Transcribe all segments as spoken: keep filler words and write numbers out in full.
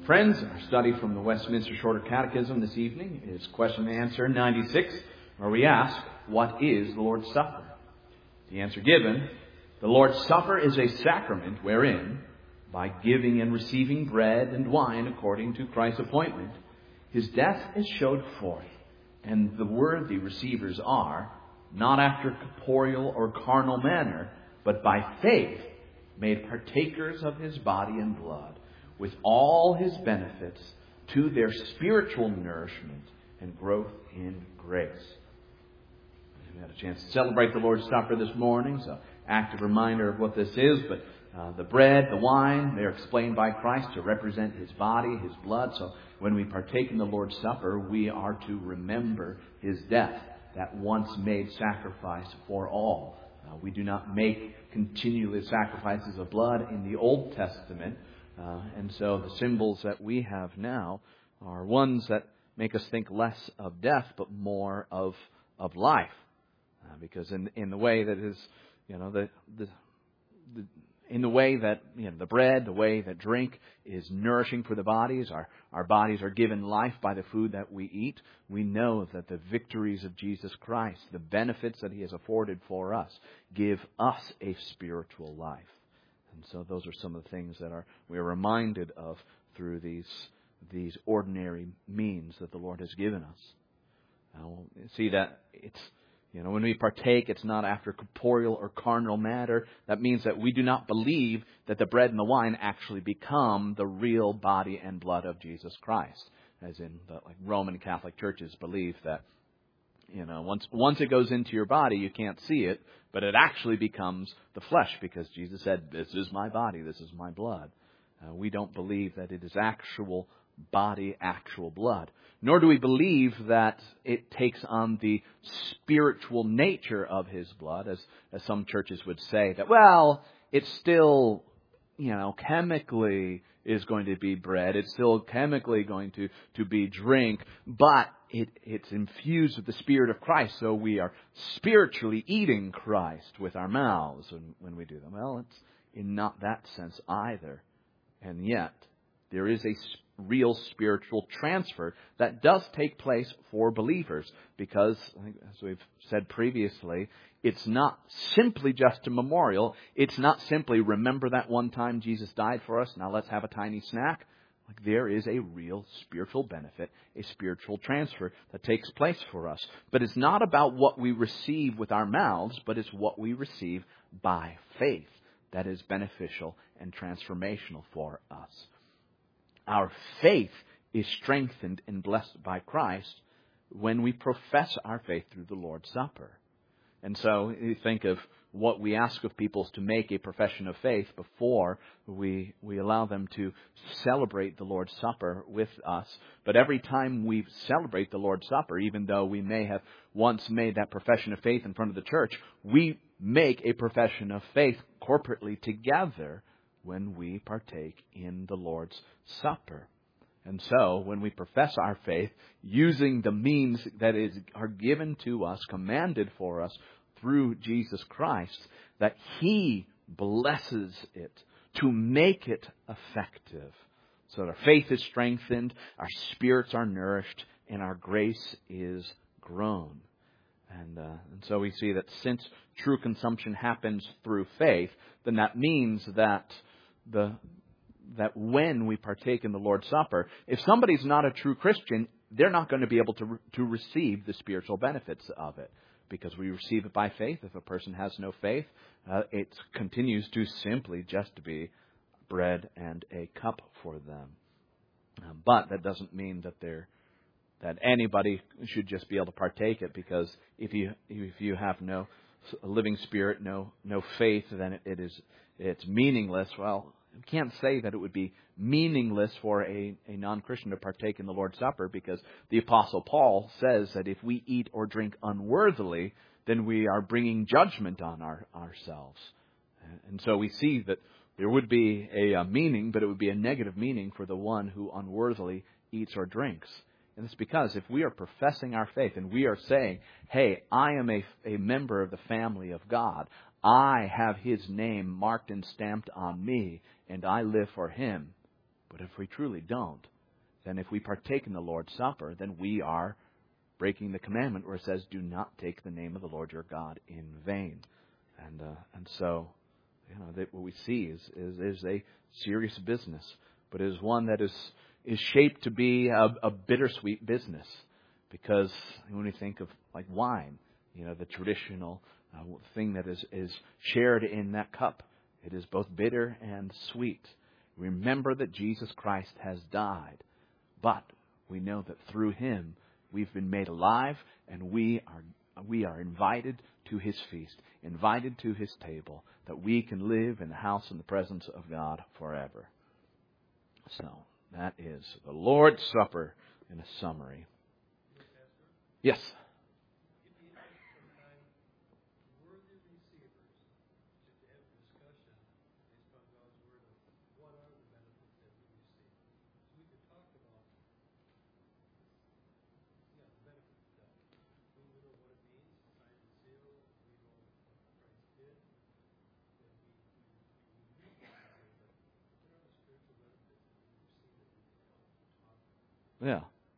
Friends, our study from the Westminster Shorter Catechism this evening is question and answer ninety-six, where we ask, what is the Lord's Supper? The answer given, the Lord's Supper is a sacrament wherein, by giving and receiving bread and wine according to Christ's appointment, His death is showed forth, and the worthy receivers are, not after corporeal or carnal manner, but by faith, made partakers of His body and blood, with all His benefits, to their spiritual nourishment and growth in grace. We had a chance to celebrate the Lord's Supper this morning, so active reminder of what this is, but uh, the bread, the wine, they're explained by Christ to represent His body, His blood. So when we partake in the Lord's Supper, we are to remember His death, that once made sacrifice for all. Uh, we do not make continually sacrifices of blood in the Old Testament. Uh, and so the symbols that we have now are ones that make us think less of death, but more of of life. Uh, because in in the way that is, you know, the, the the in the way that, you know, the bread, the way that drink is nourishing for the bodies, our our bodies are given life by the food that we eat. We know that the victories of Jesus Christ, the benefits that He has afforded for us, give us a spiritual life. And so those are some of the things that are we are reminded of through these these ordinary means that the Lord has given us. Now, see that it's, you know, when we partake, it's not after corporeal or carnal matter. That means that we do not believe that the bread and the wine actually become the real body and blood of Jesus Christ, as in the like Roman Catholic churches believe that, you know, once once it goes into your body, you can't see it, but it actually becomes the flesh, because Jesus said, "This is my body, this is my blood." Uh, we don't believe that it is actual body, actual blood. Nor do we believe that it takes on the spiritual nature of His blood, as, as some churches would say, that, well, it's still, you know, chemically is going to be bread. It's still chemically going to, to be drink, but it, it's infused with the Spirit of Christ, so we are spiritually eating Christ with our mouths when, when we do them. Well, it's in not that sense either. And yet, there is a real spiritual transfer that does take place for believers, because, as we've said previously, it's not simply just a memorial. It's not simply, remember that one time Jesus died for us, now let's have a tiny snack. Like, there is a real spiritual benefit, a spiritual transfer that takes place for us. But it's not about what we receive with our mouths, but it's what we receive by faith that is beneficial and transformational for us. Our faith is strengthened and blessed by Christ when we profess our faith through the Lord's Supper. And so you think of what we ask of people is to make a profession of faith before we we allow them to celebrate the Lord's Supper with us. But every time we celebrate the Lord's Supper, even though we may have once made that profession of faith in front of the church, we make a profession of faith corporately together when we partake in the Lord's Supper. And so, when we profess our faith, using the means that is are given to us, commanded for us through Jesus Christ, that He blesses it to make it effective. So that our faith is strengthened, our spirits are nourished, and our grace is grown. And, uh, and so we see that since true consumption happens through faith, then that means that the that when we partake in the Lord's Supper, if somebody's not a true Christian, they're not going to be able to re- to receive the spiritual benefits of it, because we receive it by faith. If a person has no faith, uh, it continues to simply just be bread and a cup for them. Uh, but that doesn't mean that they're that anybody should just be able to partake it, because if you if you have no living spirit, no no faith, then it, it is it's meaningless. Well, we can't say that it would be meaningless for a, a non-Christian to partake in the Lord's Supper, because the Apostle Paul says that if we eat or drink unworthily, then we are bringing judgment on our, ourselves. And so we see that there would be a, a meaning, but it would be a negative meaning for the one who unworthily eats or drinks. And it's because if we are professing our faith and we are saying, hey, I am a, a member of the family of God, I have His name marked and stamped on me, and I live for Him, But if we truly don't, then if we partake in the Lord's Supper, then we are breaking the commandment where it says, do not take the name of the Lord your God in vain. And uh, and so, you know, that what we see is, is, is a serious business, but it is one that is, is shaped to be a, a bittersweet business. Because when we think of like wine, you know, the traditional uh, thing that is, is shared in that cup, it is both bitter and sweet. Remember that Jesus Christ has died, but we know that through Him we've been made alive, and we are we are invited to His feast, invited to His table, that we can live in the house and the presence of God forever. So that is the Lord's Supper in a summary. Yes. Yeah.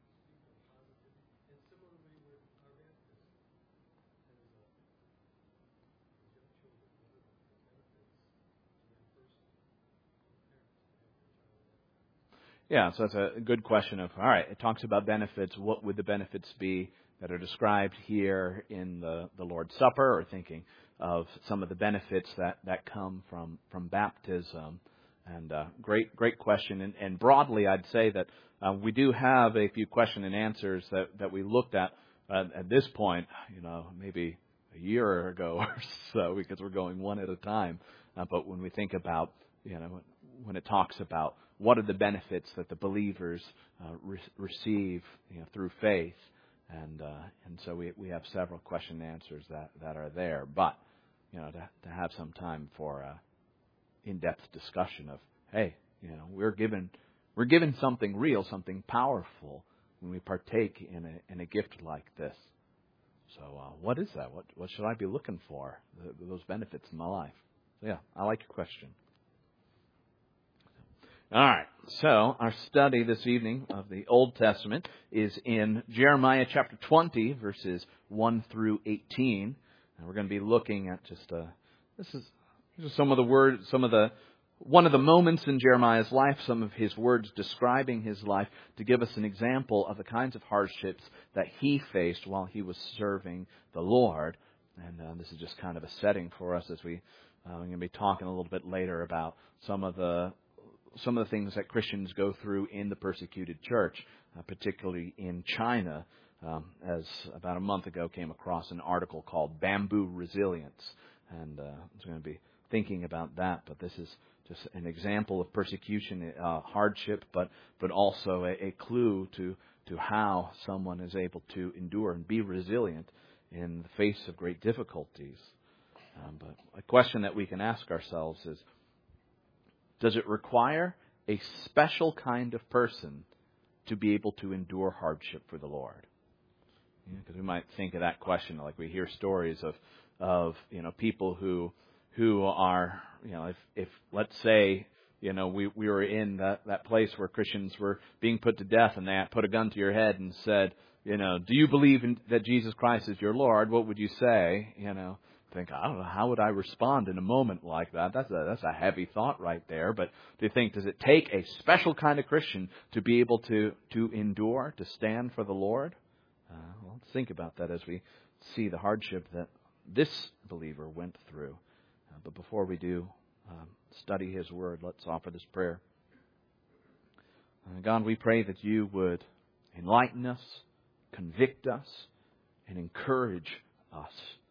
Yeah, so that's a good question of, all right, it talks about benefits. What would the benefits be that are described here in the, the Lord's Supper, or thinking of some of the benefits that, that come from, from baptism? And uh, great great question. And, and broadly, I'd say that uh, we do have a few question and answers that, that we looked at uh, at this point, you know, maybe a year ago or so, because we're going one at a time. Uh, but when we think about, you know, when it talks about what are the benefits that the believers uh, re- receive, you know, through faith, and uh, and so we we have several question and answers that, that are there. But you know, to to have some time for uh, in-depth discussion of, hey, you know, we're given we're given something real, something powerful when we partake in a in a gift like this. So uh, what is that? What what should I be looking for? The, those benefits in my life. So yeah, I like your question. All right, so our study this evening of the Old Testament is in Jeremiah chapter twenty, verses one through eighteen. And we're going to be looking at just uh, this is these are some of the words, some of the one of the moments in Jeremiah's life, some of his words describing his life, to give us an example of the kinds of hardships that he faced while he was serving the Lord. And uh, this is just kind of a setting for us as we uh, we're going to be talking a little bit later about some of the some of the things that Christians go through in the persecuted church, uh, particularly in China. Um, as about a month ago came across an article called Bamboo Resilience, and uh, I was going to be thinking about that. But this is just an example of persecution, uh, hardship, but but also a, a clue to to how someone is able to endure and be resilient in the face of great difficulties. Um, but a question that we can ask ourselves is, does it require a special kind of person to be able to endure hardship for the Lord? Because yeah, we might think of that question, like we hear stories of, of you know, people who who are, you know, if, if let's say, you know, we, we were in that, that place where Christians were being put to death, and they put a gun to your head and said, you know, do you believe in, that Jesus Christ is your Lord? What would you say? You know, think, I don't know, how would I respond in a moment like that? That's a that's a heavy thought right there. But do you think, does it take a special kind of Christian to be able to, to endure, to stand for the Lord? Uh, well, let's think about that as we see the hardship that this believer went through. Uh, but before we do um, study His Word, let's offer this prayer. Uh, God, we pray that You would enlighten us, convict us, and encourage us.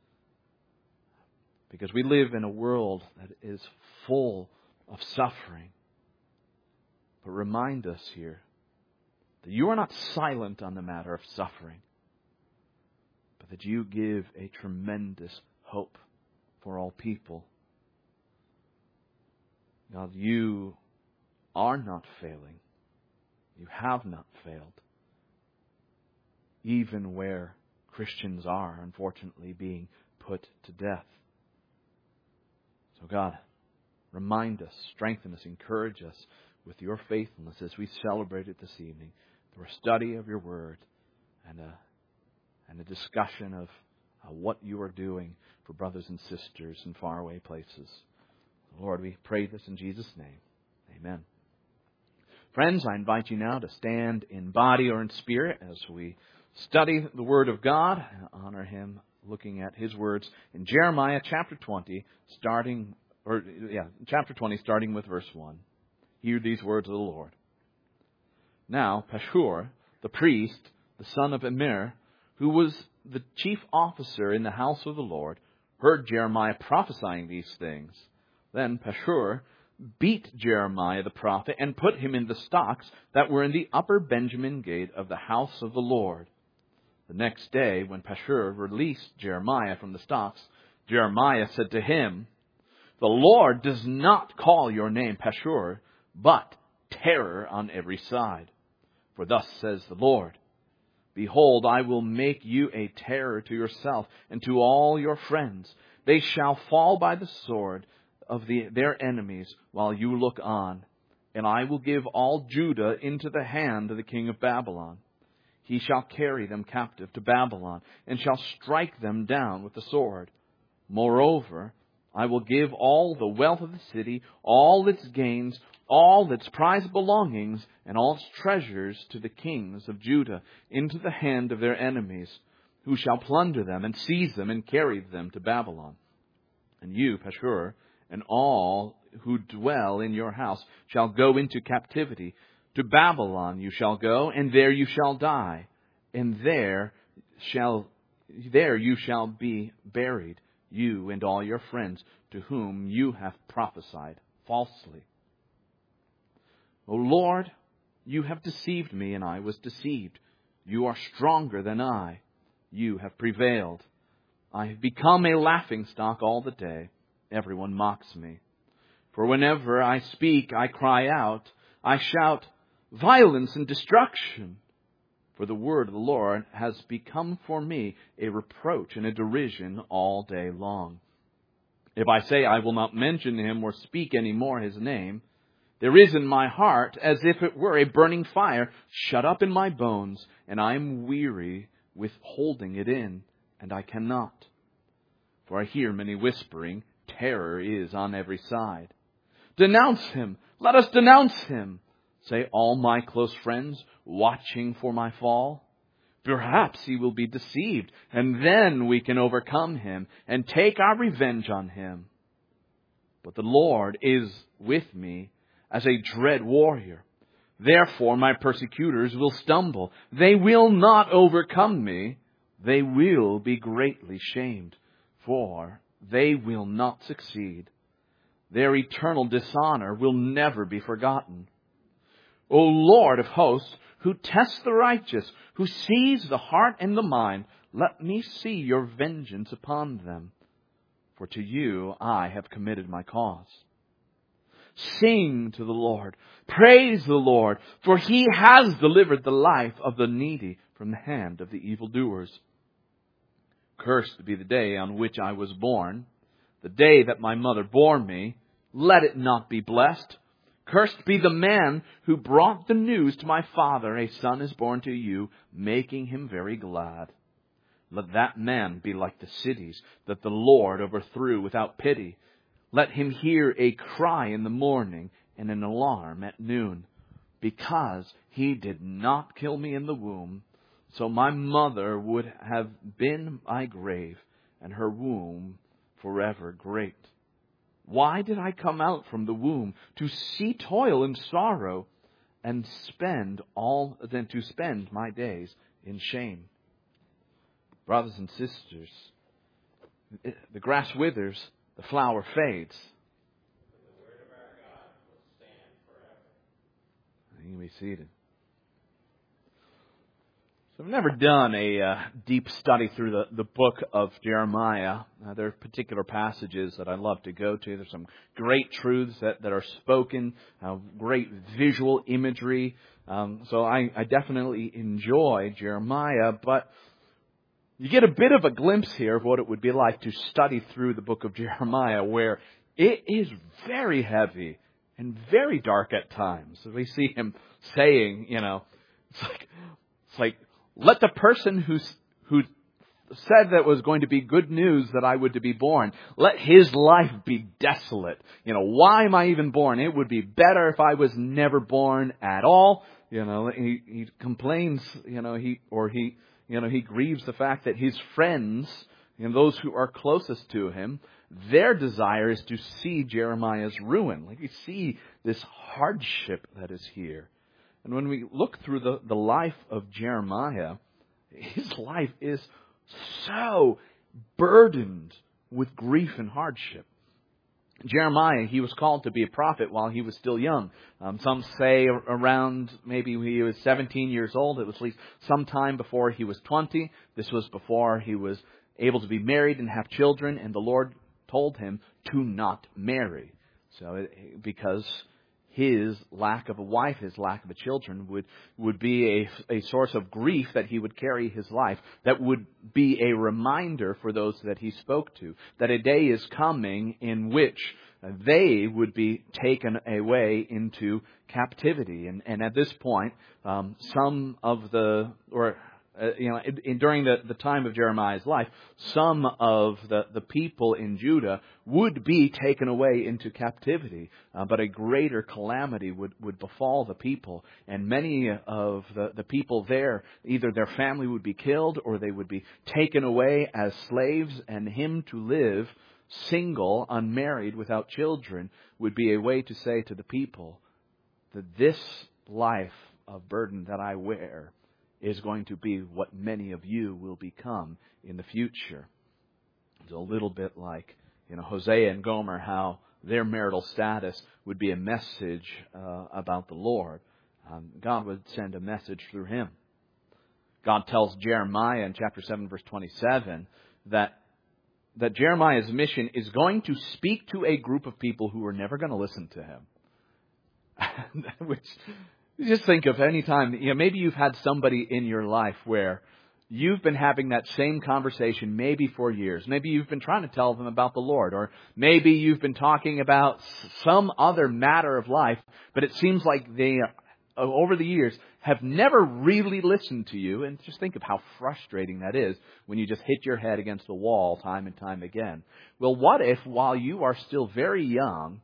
Because we live in a world that is full of suffering. But remind us here that You are not silent on the matter of suffering, but that You give a tremendous hope for all people. God, You are not failing. You have not failed. Even where Christians are, unfortunately, being put to death. So God, remind us, strengthen us, encourage us with your faithfulness as we celebrate it this evening through a study of your word and a, and a discussion of uh, what you are doing for brothers and sisters in faraway places. Lord, we pray this in Jesus' name. Amen. Friends, I invite you now to stand in body or in spirit as we study the Word of God and honor Him, looking at His words in Jeremiah chapter twenty, starting, or yeah, chapter twenty, starting with verse one. Hear these words of the Lord. Now, Pashur, the priest, the son of Immer, who was the chief officer in the house of the Lord, heard Jeremiah prophesying these things. Then Pashur beat Jeremiah the prophet and put him in the stocks that were in the upper Benjamin gate of the house of the Lord. The next day, when Pashur released Jeremiah from the stocks, Jeremiah said to him, "The Lord does not call your name Pashur, but terror on every side. For thus says the Lord, behold, I will make you a terror to yourself and to all your friends. They shall fall by the sword of the, their enemies while you look on. And I will give all Judah into the hand of the king of Babylon. He shall carry them captive to Babylon and shall strike them down with the sword. Moreover, I will give all the wealth of the city, all its gains, all its prized belongings, and all its treasures to the kings of Judah into the hand of their enemies, who shall plunder them and seize them and carry them to Babylon. And you, Pashur, and all who dwell in your house shall go into captivity. To Babylon you shall go, and there you shall die, and there shall there you shall be buried, you and all your friends to whom you have prophesied falsely. O Lord, you have deceived me, and I was deceived. You are stronger than I. You have prevailed. I have become a laughingstock all the day. Everyone mocks me. For whenever I speak, I cry out. I shout violence and destruction. For the word of the Lord has become for me a reproach and a derision all day long. If I say I will not mention him or speak any more his name, there is in my heart as if it were a burning fire shut up in my bones, and I am weary with holding it in, and I cannot. For I hear many whispering, terror is on every side. Denounce him! Let us denounce him! Say all my close friends, watching for my fall. Perhaps he will be deceived, and then we can overcome him and take our revenge on him. But the Lord is with me as a dread warrior. Therefore my persecutors will stumble. They will not overcome me. They will be greatly shamed, for they will not succeed. Their eternal dishonor will never be forgotten. O Lord of hosts, who tests the righteous, who sees the heart and the mind, let me see your vengeance upon them. For to you I have committed my cause. Sing to the Lord. Praise the Lord, for he has delivered the life of the needy from the hand of the evildoers. Cursed be the day on which I was born, the day that my mother bore me. Let it not be blessed. Cursed be the man who brought the news to my father, a son is born to you, making him very glad. Let that man be like the cities that the Lord overthrew without pity. Let him hear a cry in the morning and an alarm at noon, because he did not kill me in the womb. So my mother would have been my grave, and her womb forever great. Why did I come out from the womb to see toil and sorrow, and spend all than to spend my days in shame? Brothers and sisters, the grass withers, the flower fades. The word of our God will stand forever. You can be seated. So I've never done a uh, deep study through the, the book of Jeremiah. Uh, there are particular passages that I love to go to. There's some great truths that, that are spoken, uh, great visual imagery. Um, so I, I definitely enjoy Jeremiah, but you get a bit of a glimpse here of what it would be like to study through the book of Jeremiah, where it is very heavy. and very dark at times. We see him saying, you know, it's like, it's like, let the person who's, who said that it was going to be good news that I would to be born, let his life be desolate. You know, why am I even born? It would be better if I was never born at all. You know, he, he complains, you know, he, or he, you know, he grieves the fact that his friends, and those who are closest to him, their desire is to see Jeremiah's ruin. Like, you see this hardship that is here. And when we look through the, the life of Jeremiah, his life is so burdened with grief and hardship. Jeremiah, he was called to be a prophet while he was still young. Um, some say around maybe he was seventeen years old. It was at least sometime before he was twenty. This was before he was able to be married and have children, and the Lord told him to not marry. So, it, because his lack of a wife, his lack of a children would, would be a, a source of grief that he would carry his life. That would be a reminder for those that he spoke to, that a day is coming in which they would be taken away into captivity. And, and at this point, um, some of the, or Uh, you know, in, in, during the, the time of Jeremiah's life, some of the, the people in Judah would be taken away into captivity, uh, but a greater calamity would, would befall the people. And many of the, the people there, either their family would be killed or they would be taken away as slaves, and him to live single, unmarried, without children, would be a way to say to the people that this life of burden that I wear is going to be what many of you will become in the future. It's a little bit like, you know, Hosea and Gomer, how their marital status would be a message uh, about the Lord. Um, God would send a message through him. God tells Jeremiah in chapter seven, verse twenty-seven, that that Jeremiah's mission is going to speak to a group of people who are never going to listen to him. Which, just think of any time, you know, maybe you've had somebody in your life where you've been having that same conversation maybe for years. Maybe you've been trying to tell them about the Lord, or maybe you've been talking about some other matter of life, but it seems like they, over the years, have never really listened to you. And just think of how frustrating that is when you just hit your head against the wall time and time again. Well, what if while you are still very young,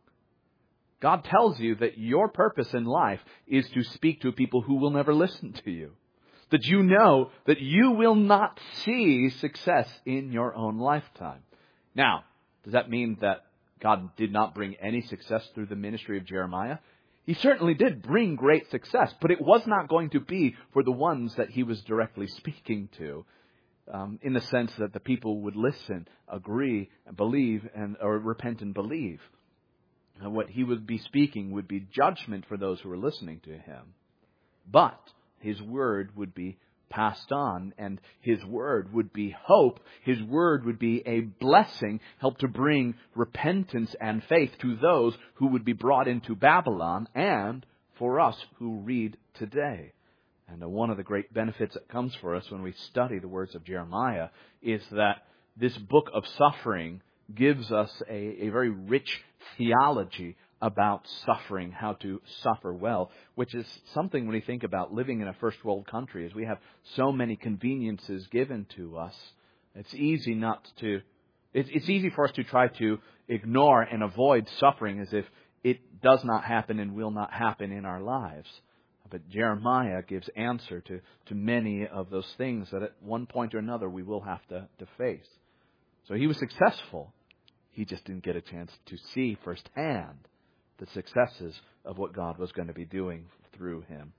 God tells you that your purpose in life is to speak to people who will never listen to you? That you know that you will not see success in your own lifetime. Now, does that mean that God did not bring any success through the ministry of Jeremiah? He certainly did bring great success, but it was not going to be for the ones that he was directly speaking to. Um, in the sense that the people would listen, agree, believe, and or repent and believe. And what he would be speaking would be judgment for those who were listening to him. But his word would be passed on, and his word would be hope. His word would be a blessing, help to bring repentance and faith to those who would be brought into Babylon, and for us who read today. And one of the great benefits that comes for us when we study the words of Jeremiah is that this book of suffering gives us a, a very rich theology about suffering, how to suffer well, which is something when we think about living in a first world country, as we have so many conveniences given to us. It's easy not to, it's, it's easy for us to try to ignore and avoid suffering as if it does not happen and will not happen in our lives. But Jeremiah gives answer to, to many of those things that at one point or another we will have to, to face. So he was successful. He just didn't get a chance to see firsthand the successes of what God was going to be doing through him.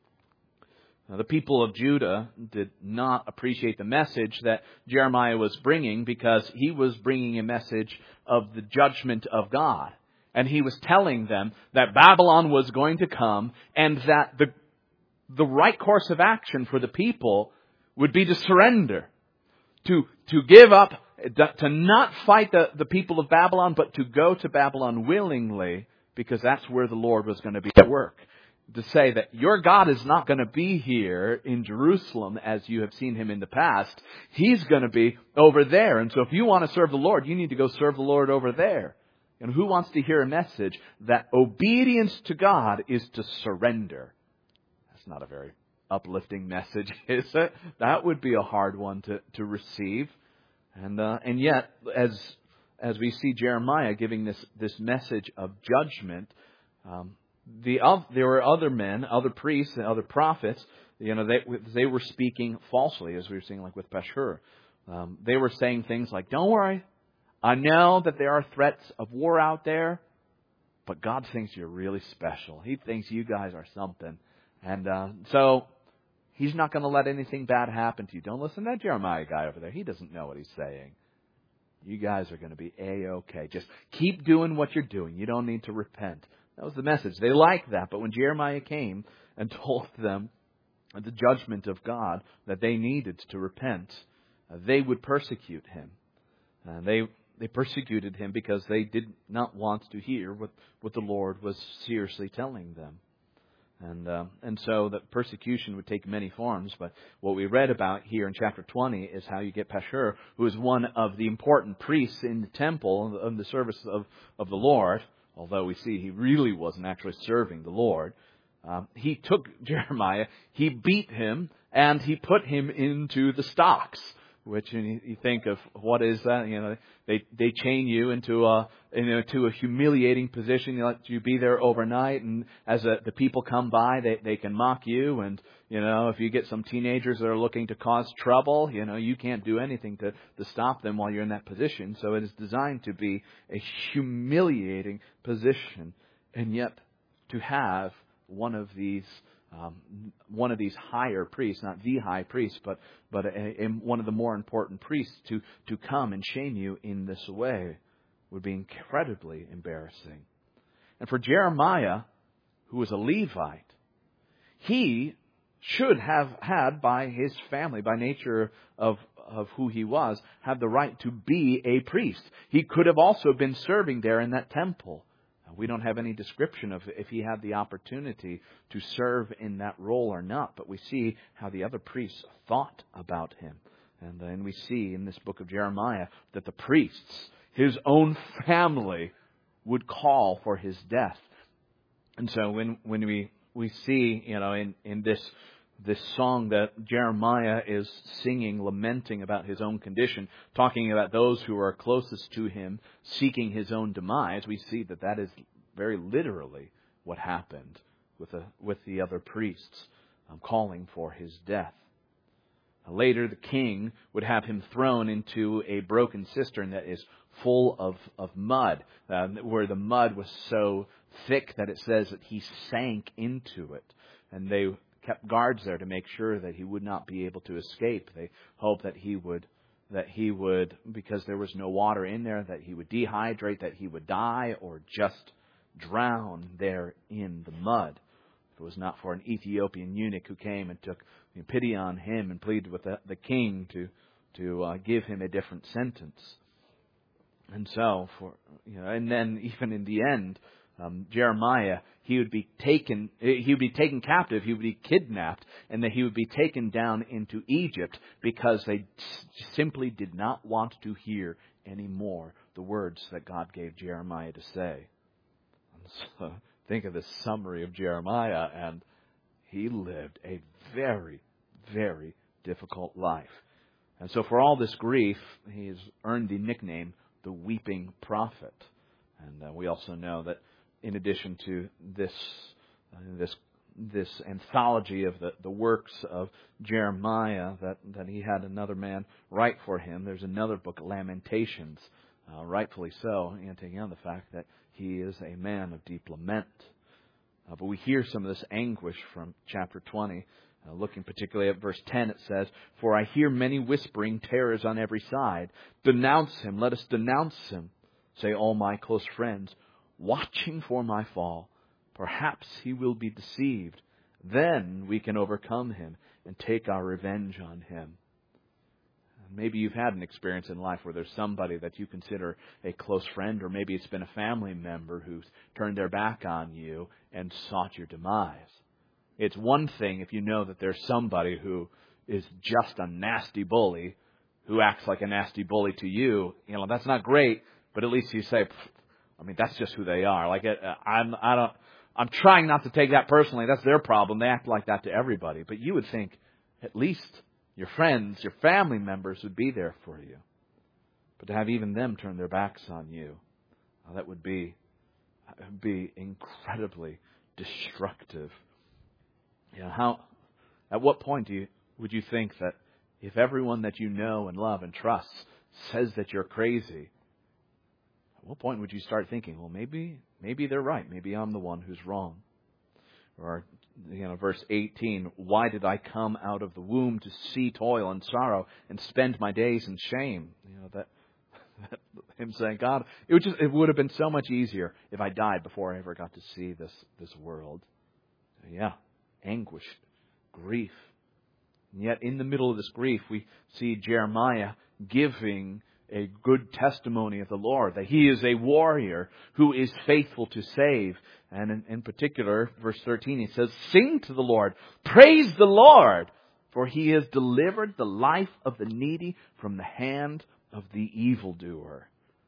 Now, the people of Judah did not appreciate the message that Jeremiah was bringing, because he was bringing a message of the judgment of God. And he was telling them that Babylon was going to come, and that the, the right course of action for the people would be to surrender, to, to give up, to not fight the, the people of Babylon, but to go to Babylon willingly, because that's where the Lord was going to be at work. To say that your God is not going to be here in Jerusalem as you have seen him in the past. He's going to be over there. And so if you want to serve the Lord, you need to go serve the Lord over there. And who wants to hear a message that obedience to God is to surrender? That's not a very uplifting message, is it? That would be a hard one to, to receive. And uh, and yet, as as we see Jeremiah giving this, this message of judgment, um, the uh, there were other men, other priests, and other prophets. You know, they they were speaking falsely, as we were seeing, like with Pashur. Um, they were saying things like, "Don't worry, I know that there are threats of war out there, but God thinks you're really special. He thinks you guys are something, and uh, so He's not going to let anything bad happen to you. Don't listen to that Jeremiah guy over there. He doesn't know what he's saying. You guys are going to be A-okay. Just keep doing what you're doing. You don't need to repent." That was the message. They liked that, but when Jeremiah came and told them the judgment of God, that they needed to repent, uh, they would persecute him. Uh, they they persecuted him because they did not want to hear what, what the Lord was seriously telling them. And uh, and so the persecution would take many forms. But what we read about here in chapter twenty is how you get Pashur, who is one of the important priests in the temple, in the service of, of the Lord, although we see he really wasn't actually serving the Lord. Um, he took Jeremiah, he beat him, and he put him into the stocks. Which you, you think of, what is that? You know, they they chain you into a into a humiliating position. You let you be there overnight, and as a, the people come by, they they can mock you. And you know, if you get some teenagers that are looking to cause trouble, you know, you can't do anything to to stop them while you're in that position. So it is designed to be a humiliating position, and yet to have one of these. Um, one of these higher priests, not the high priest, but but a, a, one of the more important priests to, to come and shame you in this way would be incredibly embarrassing. And for Jeremiah, who was a Levite, he should have had, by his family, by nature of, of who he was, had the right to be a priest. He could have also been serving there in that temple. We don't have any description of if he had the opportunity to serve in that role or not, but we see how the other priests thought about him. And then we see in this book of Jeremiah that the priests, his own family, would call for his death. And so when when we, we see, you know, in, in this this song that Jeremiah is singing, lamenting about his own condition, talking about those who are closest to him, seeking his own demise, we see that that is very literally what happened with the, with the other priests, um, calling for his death. Later, the king would have him thrown into a broken cistern that is full of, of mud, uh, where the mud was so thick that it says that he sank into it. And they kept guards there to make sure that he would not be able to escape. They hoped that he would, that he would, because there was no water in there, that he would dehydrate, that he would die, or just drown there in the mud. If it was not for an Ethiopian eunuch who came and took pity on him and pleaded with the, the king to to uh, give him a different sentence. And so, for you know, and then even in the end, Um, Jeremiah, he would be taken, he would be taken captive, he would be kidnapped, and that he would be taken down into Egypt because they simply did not want to hear anymore the words that God gave Jeremiah to say. And so think of the summary of Jeremiah, and he lived a very, very difficult life. And so for all this grief, he has earned the nickname, the Weeping Prophet. And uh, we also know that in addition to this uh, this this anthology of the, the works of Jeremiah, that, that he had another man write for him, there's another book, Lamentations, uh, rightfully so, hinting on the fact that he is a man of deep lament. Uh, but we hear some of this anguish from chapter twenty. Uh, looking particularly at verse ten, it says, "For I hear many whispering terrors on every side. Denounce him, let us denounce him, say all my close friends, watching for my fall. Perhaps he will be deceived. Then we can overcome him and take our revenge on him." Maybe you've had an experience in life where there's somebody that you consider a close friend, or maybe it's been a family member who's turned their back on you and sought your demise. It's one thing if you know that there's somebody who is just a nasty bully, who acts like a nasty bully to you. You know, that's not great, but at least you say, I mean, that's just who they are. Like, I'm, I don't, I'm trying not to take that personally. That's their problem. They act like that to everybody. But you would think at least your friends, your family members would be there for you. But to have even them turn their backs on you, well, that would be, that would be incredibly destructive. You know, how, at what point do you, would you think that if everyone that you know and love and trust says that you're crazy, at what point would you start thinking, well, maybe maybe they're right. Maybe I'm the one who's wrong. Or, you know, verse eighteen, why did I come out of the womb to see toil and sorrow and spend my days in shame? You know, that, that him saying, God, it would just it would have been so much easier if I died before I ever got to see this this world. Yeah, anguish, grief. And yet in the middle of this grief, we see Jeremiah giving a good testimony of the Lord, that He is a warrior who is faithful to save. And in, in particular, verse thirteen, he says, sing to the Lord, praise the Lord, for He has delivered the life of the needy from the hand of the evildoer.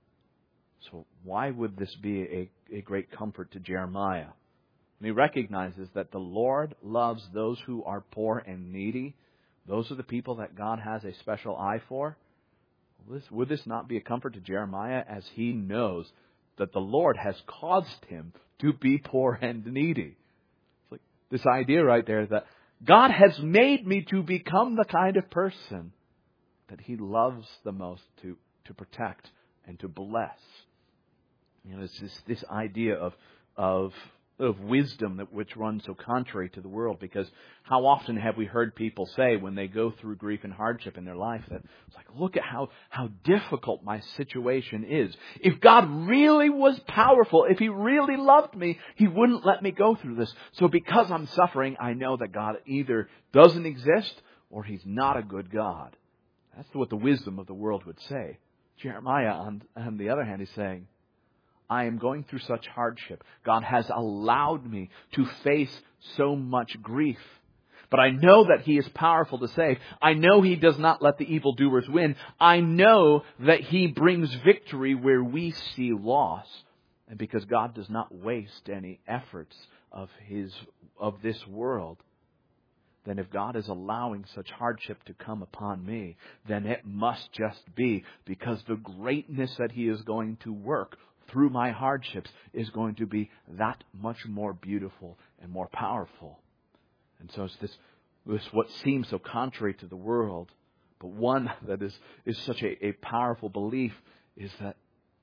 So why would this be a, a great comfort to Jeremiah? And he recognizes that the Lord loves those who are poor and needy. Those are the people that God has a special eye for. Would this, would this not be a comfort to Jeremiah as he knows that the Lord has caused him to be poor and needy? It's like this idea right there that God has made me to become the kind of person that He loves the most to, to protect and to bless. You know, it's this, this idea of, of of wisdom that which runs so contrary to the world, because how often have we heard people say when they go through grief and hardship in their life that it's like, look at how, how difficult my situation is. If God really was powerful, if He really loved me, He wouldn't let me go through this. So because I'm suffering, I know that God either doesn't exist or He's not a good God. That's what the wisdom of the world would say. Jeremiah, on, on the other hand, is saying, I am going through such hardship. God has allowed me to face so much grief. But I know that He is powerful to save. I know He does not let the evildoers win. I know that He brings victory where we see loss. And because God does not waste any efforts of His, of this world, then if God is allowing such hardship to come upon me, then it must just be because the greatness that He is going to work through my hardships is going to be that much more beautiful and more powerful. And so it's this, this what seems so contrary to the world, but one that is, is such a, a powerful belief, is that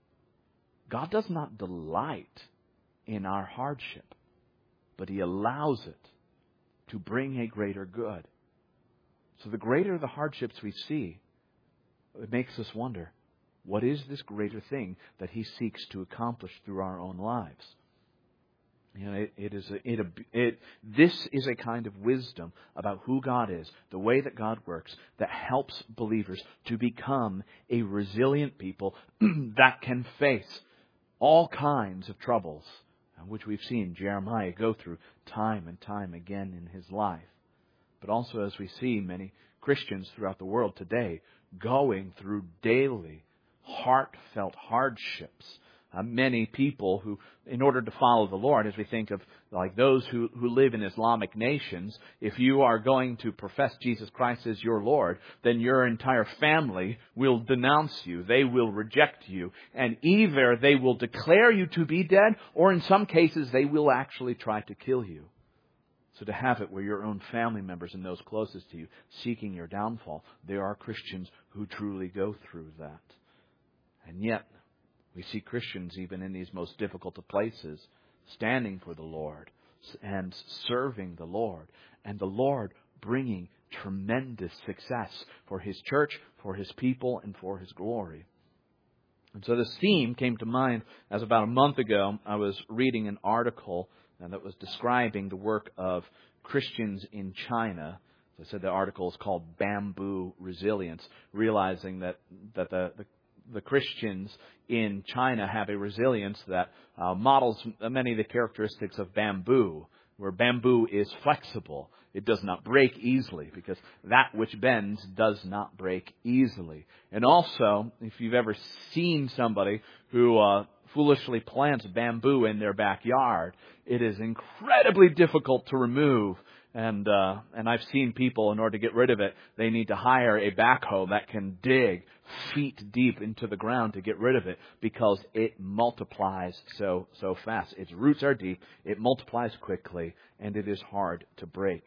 God does not delight in our hardship, but He allows it to bring a greater good. So the greater the hardships we see, it makes us wonder, what is this greater thing that He seeks to accomplish through our own lives? You know, it, it is a, it, it, this is a kind of wisdom about who God is, the way that God works, that helps believers to become a resilient people that can face all kinds of troubles, which we've seen Jeremiah go through time and time again in his life. But also as we see many Christians throughout the world today going through daily heartfelt hardships. Uh, many people who, in order to follow the Lord, as we think of like those who, who live in Islamic nations, if you are going to profess Jesus Christ as your Lord, then your entire family will denounce you. They will reject you. And either they will declare you to be dead, or in some cases they will actually try to kill you. So to have it where your own family members and those closest to you seeking your downfall, there are Christians who truly go through that. And yet, we see Christians even in these most difficult of places standing for the Lord and serving the Lord, and the Lord bringing tremendous success for His church, for His people, and for His glory. And so this theme came to mind as about a month ago I was reading an article that was describing the work of Christians in China. As I said, the article is called Bamboo Resilience, realizing that, that the, the The Christians in China have a resilience that uh, models many of the characteristics of bamboo, where bamboo is flexible. It does not break easily, because that which bends does not break easily. And also, if you've ever seen somebody who uh, foolishly plants bamboo in their backyard, it is incredibly difficult to remove. And uh, and I've seen people, in order to get rid of it, they need to hire a backhoe that can dig feet deep into the ground to get rid of it, because it multiplies so so fast. Its roots are deep, it multiplies quickly, and it is hard to break.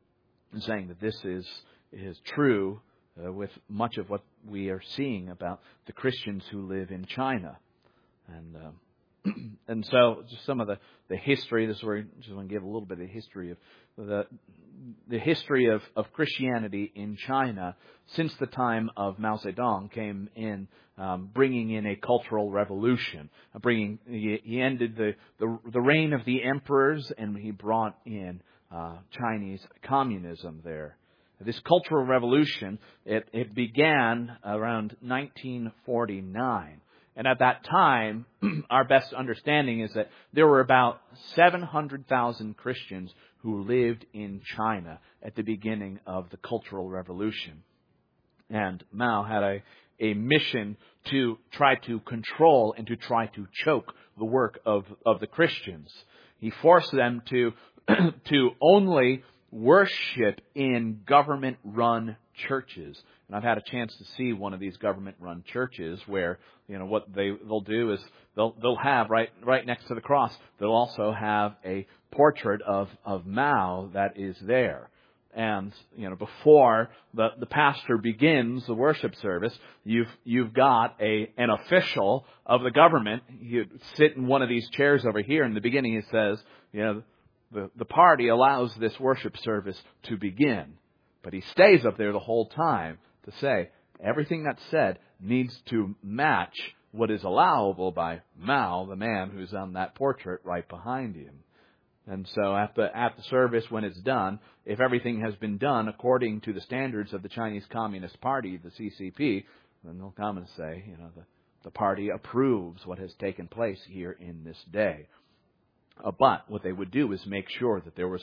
I'm saying that this is is true uh, with much of what we are seeing about the Christians who live in China. And uh, and so just some of the, the history, this is where I just want to give a little bit of history of the the history of, of Christianity in China since the time of Mao Zedong came in, um, bringing in a cultural revolution. Bringing he, he ended the, the the reign of the emperors, and he brought in uh, Chinese communism there. This cultural revolution, it, it began around nineteen forty-nine. And at that time, our best understanding is that there were about seven hundred thousand Christians who lived in China at the beginning of the Cultural Revolution. And Mao had a, a mission to try to control and to try to choke the work of, of the Christians. He forced them to, to only worship in government-run churches. And I've had a chance to see one of these government-run churches where, you know, what they, they'll do is they'll they'll have right right next to the cross, they'll also have a portrait of, of Mao that is there. And, you know, before the, the pastor begins the worship service, you've you've got a an official of the government. He'd sit in one of these chairs over here. In the beginning, he says, you know, the, the party allows this worship service to begin. But he stays up there the whole time to say everything that's said needs to match what is allowable by Mao, the man who's on that portrait right behind him. And so at the, at the service, when it's done, if everything has been done according to the standards of the Chinese Communist Party, the C C P, then they'll come and say, you know, the, the party approves what has taken place here in this day. Uh, but what they would do is make sure that there was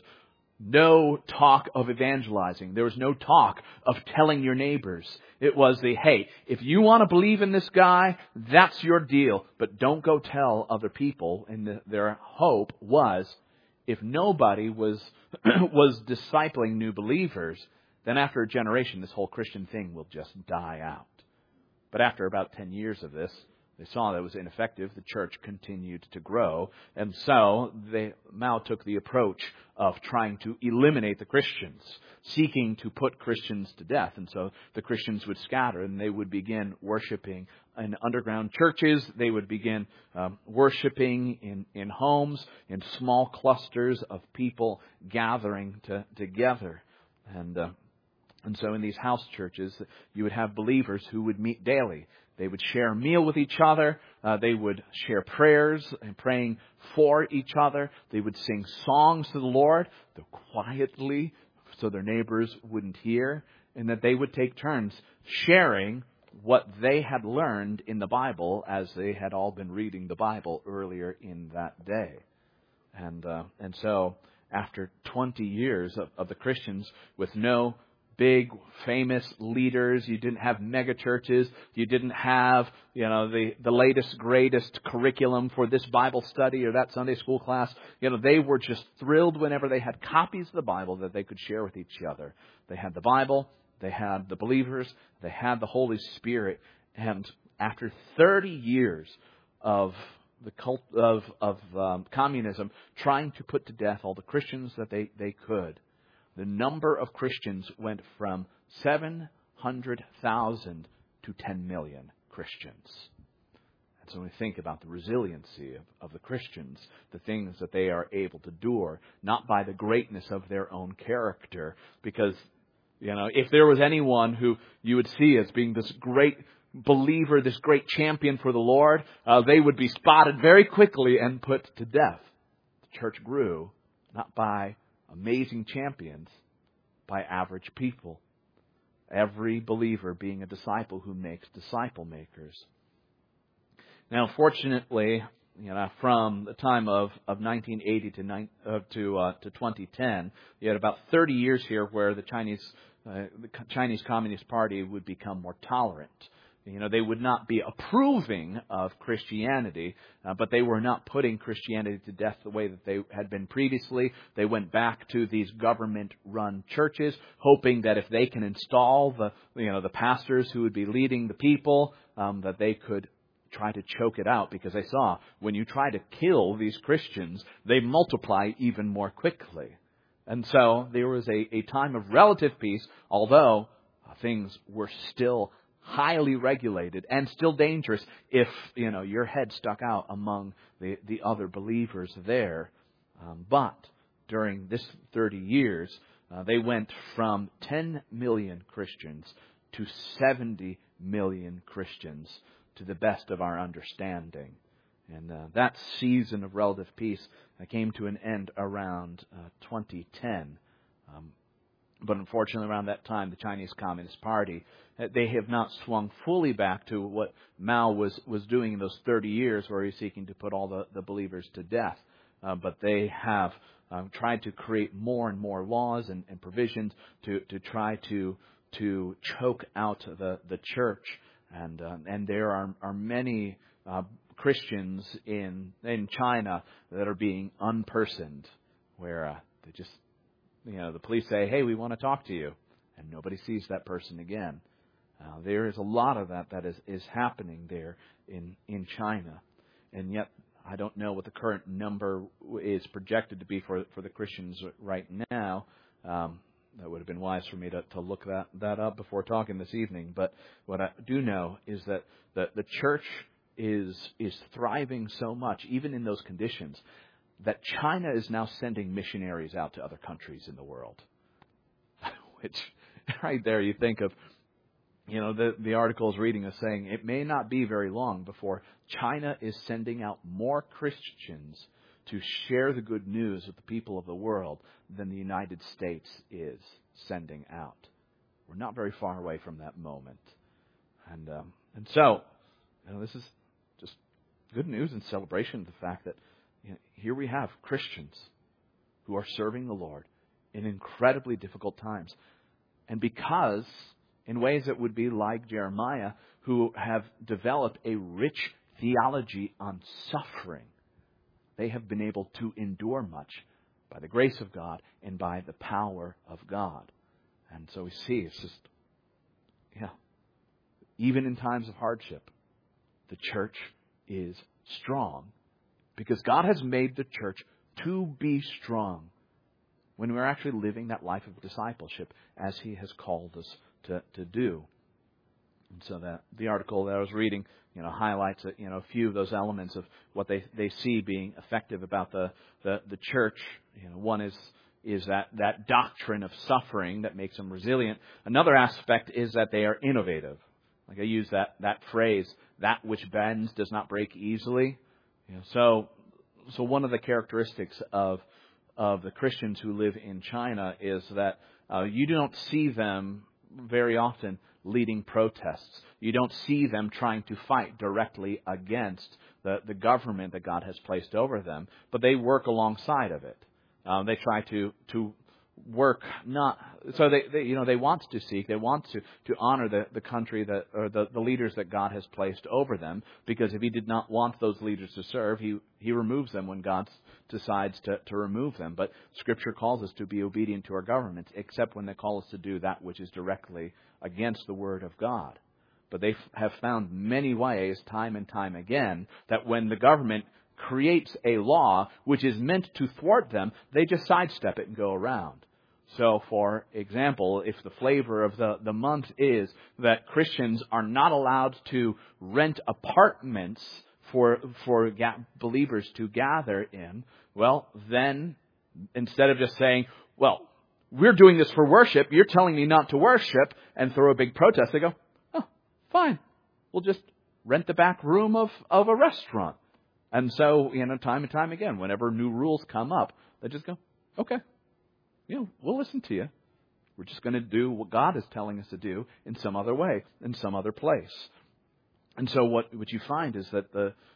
no talk of evangelizing. There was no talk of telling your neighbors. It was the, hey, if you want to believe in this guy, that's your deal. But don't go tell other people. And the, their hope was, if nobody was was discipling new believers, then after a generation, this whole Christian thing will just die out. But after about ten years of this, they saw that it was ineffective. The church continued to grow. And so they, Mao took the approach of trying to eliminate the Christians, seeking to put Christians to death. And so the Christians would scatter and they would begin worshiping in underground churches. They would begin um, worshiping in, in homes, in small clusters of people gathering to, together. And, uh, and so in these house churches, you would have believers who would meet daily. They would share a meal with each other. Uh, they would share prayers and praying for each other. They would sing songs to the Lord, though quietly, so their neighbors wouldn't hear. And that they would take turns sharing what they had learned in the Bible, as they had all been reading the Bible earlier in that day. And uh, and so after twenty years of, of the Christians with no big, famous leaders. You didn't have mega churches. You didn't have, you know, the, the latest, greatest curriculum for this Bible study or that Sunday school class. You know, they were just thrilled whenever they had copies of the Bible that they could share with each other. They had the Bible. They had the believers. They had the Holy Spirit. And after thirty years of the cult of, of um, communism trying to put to death all the Christians that they, they could, the number of Christians went from seven hundred thousand to ten million Christians. And so when we think about the resiliency of, of the Christians, the things that they are able to do, not by the greatness of their own character, because, you know, if there was anyone who you would see as being this great believer, this great champion for the Lord, uh, they would be spotted very quickly and put to death. The church grew not by amazing champions, by average people. Every believer being a disciple who makes disciple makers. Now, fortunately, you know, from the time of, of nineteen eighty to nine, uh, to uh, to twenty ten, you had about thirty years here where the Chinese uh, the Chinese Communist Party would become more tolerant. You know, they would not be approving of Christianity, uh, but they were not putting Christianity to death the way that they had been previously. They went back to these government-run churches, hoping that if they can install the, you know, the pastors who would be leading the people, um, that they could try to choke it out, because they saw when you try to kill these Christians, they multiply even more quickly. And so there was a, a time of relative peace, although uh, things were still highly regulated and still dangerous if, you know, your head stuck out among the, the other believers there. Um, but during this thirty years, uh, they went from ten million Christians to seventy million Christians, to the best of our understanding. And uh, that season of relative peace uh, came to an end around uh, twenty ten. Um, but unfortunately, around that time, the Chinese Communist Party, uh, they have not swung fully back to what Mao was, was doing in those thirty years, where he was seeking to put all the, the believers to death. Uh, but they have um, tried to create more and more laws and, and provisions to, to try to to choke out the, the church. And uh, and there are, are many uh, Christians in in China that are being unpersoned, where uh, they just, you know, the police say, "Hey, we want to talk to you," and nobody sees that person again. Uh, there is a lot of that that is, is happening there in in China, and yet I don't know what the current number is projected to be for for the Christians right now. Um, That would have been wise for me to, to look that, that up before talking this evening. But what I do know is that the, the church is is thriving so much, even in those conditions, that China is now sending missionaries out to other countries in the world. Which, right there, you think of, you know, the, the article I was reading is saying it may not be very long before China is sending out more Christians to share the good news with the people of the world than the United States is sending out. We're not very far away from that moment. And um, and so, you know, this is just good news and celebration of the fact that, you know, here we have Christians who are serving the Lord in incredibly difficult times. And because, in ways that would be like Jeremiah, who have developed a rich theology on suffering, they have been able to endure much by the grace of God and by the power of God. And so we see it's just, yeah, even in times of hardship, the church is strong because God has made the church to be strong when we're actually living that life of discipleship as He has called us to, to do. And so that the article that I was reading, you know, highlights, you know, a few of those elements of what they, they see being effective about the, the, the church. You know, one is is that, that doctrine of suffering that makes them resilient. Another aspect is that they are innovative. Like I use that, that phrase, that which bends does not break easily. You know, so so one of the characteristics of of the Christians who live in China is that uh, you don't see them very often leading protests. You don't see them trying to fight directly against the, the government that God has placed over them, but they work alongside of it. Um, they try to to work not so they, they you know they want to seek they want to to honor the, the country that or the, the leaders that God has placed over them, because if He did not want those leaders to serve, He He removes them when God decides to, to remove them. But Scripture calls us to be obedient to our governments, except when they call us to do that which is directly against the Word of God. But they f- have found many ways, time and time again, that when the government creates a law which is meant to thwart them, they just sidestep it and go around. So, for example, if the flavor of the, the month is that Christians are not allowed to rent apartments for for ga- believers to gather in, well, then instead of just saying, well, we're doing this for worship, you're telling me not to worship, and throw a big protest, they go, oh, fine, we'll just rent the back room of, of a restaurant. And so, you know, time and time again, whenever new rules come up, they just go, okay, you know, we'll listen to you. We're just going to do what God is telling us to do in some other way, in some other place. And so what, what you find is that the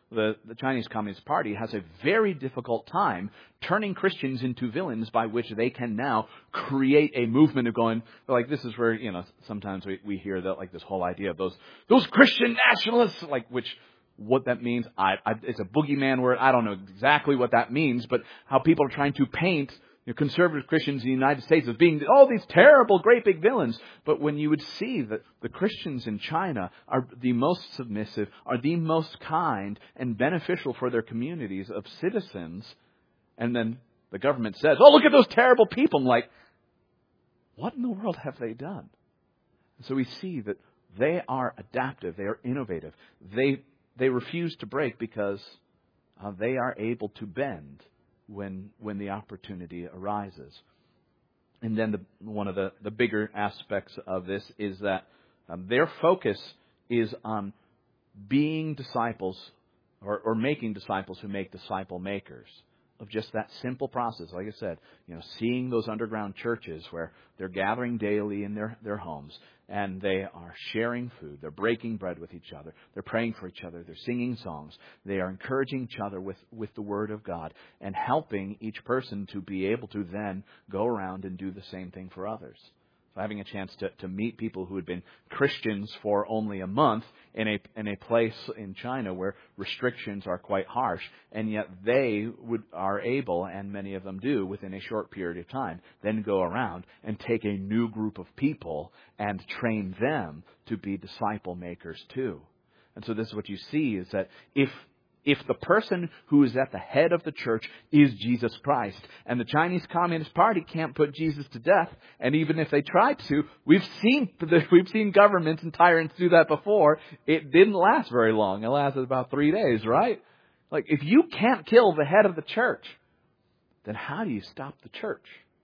the, the Chinese Communist Party has a very difficult time turning Christians into villains by which they can now create a movement of going, like this is where, you know, sometimes we, we hear that, like this whole idea of those, those Christian nationalists, like which, what that means, I, I, it's a boogeyman word. I don't know exactly what that means, but how people are trying to paint you know, conservative Christians in the United States as being all these terrible, great big villains. But when you would see that the Christians in China are the most submissive, are the most kind and beneficial for their communities of citizens, and then the government says, oh, look at those terrible people. I'm like, what in the world have they done? So we see that they are adaptive. They are innovative. They They refuse to break because uh, they are able to bend when when the opportunity arises. And then the, one of the, the bigger aspects of this is that um, their focus is on being disciples or, or making disciples who make disciple makers. Of just that simple process, like I said, you know, seeing those underground churches where they're gathering daily in their, their homes and they are sharing food, they're breaking bread with each other, they're praying for each other, they're singing songs, they are encouraging each other with, with the Word of God and helping each person to be able to then go around and do the same thing for others. So having a chance to, to meet people who had been Christians for only a month in a in a place in China where restrictions are quite harsh, and yet they would are able, and many of them do, within a short period of time, then go around and take a new group of people and train them to be disciple makers too. And so this is what you see is that if If the person who is at the head of the church is Jesus Christ, and the Chinese Communist Party can't put Jesus to death, and even if they tried to, we've seen we've seen governments and tyrants do that before. It didn't last very long. It lasted about three days, right? Like, if you can't kill the head of the church, then how do you stop the church?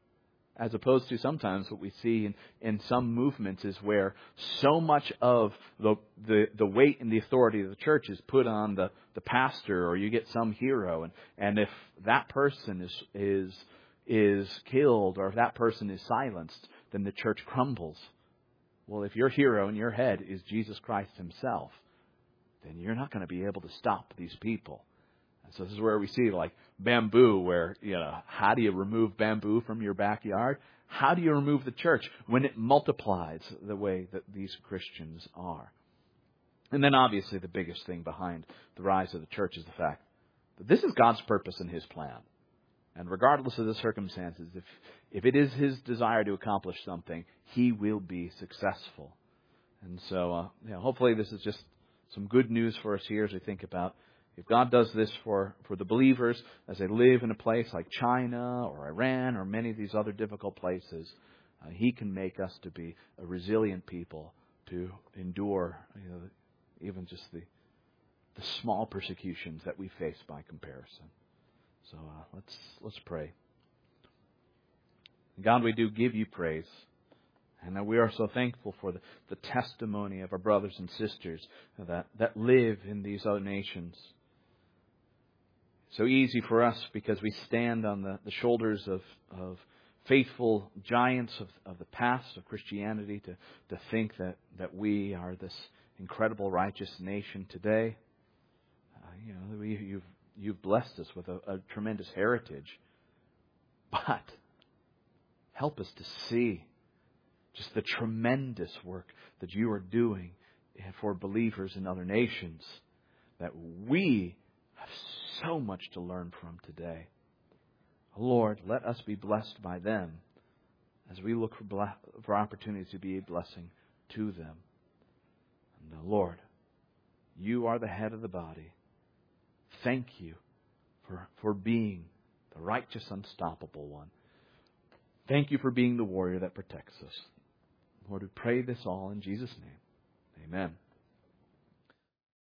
As opposed to sometimes what we see in, in some movements is where so much of the, the the weight and the authority of the church is put on the, the pastor, or you get some hero, and, and if that person is is is killed or if that person is silenced, then the church crumbles. Well, if your hero and your head is Jesus Christ himself, then you're not going to be able to stop these people. So this is where we see like bamboo, where, you know, how do you remove bamboo from your backyard? How do you remove the church when it multiplies the way that these Christians are? And then obviously the biggest thing behind the rise of the church is the fact that this is God's purpose and His plan. And regardless of the circumstances, if, if it is His desire to accomplish something, He will be successful. And so, uh, you know, hopefully this is just some good news for us here as we think about if God does this for, for the believers as they live in a place like China or Iran or many of these other difficult places, uh, He can make us to be a resilient people to endure, you know, even just the the small persecutions that we face by comparison. So uh, let's let's pray. God, we do give You praise. And that we are so thankful for the, the testimony of our brothers and sisters that, that live in these other nations. So easy for us because we stand on the, the shoulders of, of faithful giants of, of the past of Christianity to, to think that, that we are this incredible righteous nation today. Uh, you know, we, you've, you've blessed us with a, a tremendous heritage. But help us to see just the tremendous work that You are doing for believers in other nations, that we have so much to learn from today. Lord, let us be blessed by them as we look for, ble- for opportunities to be a blessing to them. And uh, Lord, You are the head of the body. Thank You for, for being the righteous, unstoppable one. Thank You for being the warrior that protects us. Lord, we pray this all in Jesus' name. Amen.